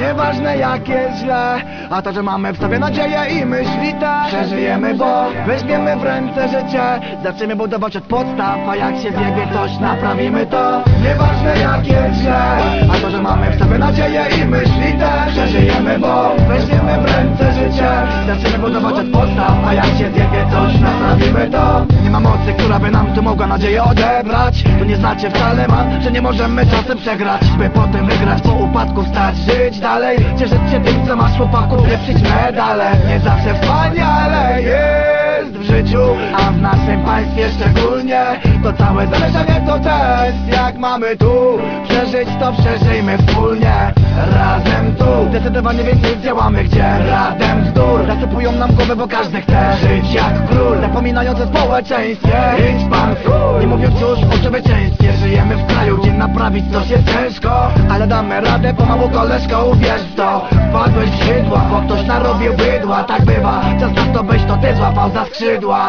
Nieważne jak jest źle, a to, że mamy w sobie nadzieję i myśli te przeżyjemy, bo weźmiemy w ręce życie. Zaczniemy budować od podstaw, a jak się zjebie coś, naprawimy to. Nieważne jak jest źle, a to, że mamy w sobie nadzieję i myśli te przeżyjemy, bo weźmiemy w ręce życie. Zaczniemy budować od podstaw, a jak się zjebie coś, naprawimy to. Nie ma mocy, która by nam tu mogła nadzieję odebrać. To nie znaczy wcale, man, że nie możemy czasem przegrać, by potem wygrać, po upadku wstać, żyć dalej, cieszyć się tym, co masz, chłopaku, pieprzyć medale. Nie zawsze wspaniale jest w życiu, a w naszym państwie szczególnie. To całe zależenie to test, jak mamy tu przeżyć, to przeżyjmy wspólnie, razem tu. Zdecydowanie więcej działamy, gdzie radem bzdur zasypują nam głowę, bo każdy chce żyć jak król, zapominając o społeczeństwie. Idź pan w chuj, nie mówiąc już o człowieczeństwie. Żyjemy w kraju, gdzie naprawić coś jest ciężko, ale damy radę pomału, koleżko, uwierz w to. Wpadłeś w źródła, bo ktoś narobił bydła, tak bywa. Czas na to byś to ty złapał za skrzydła.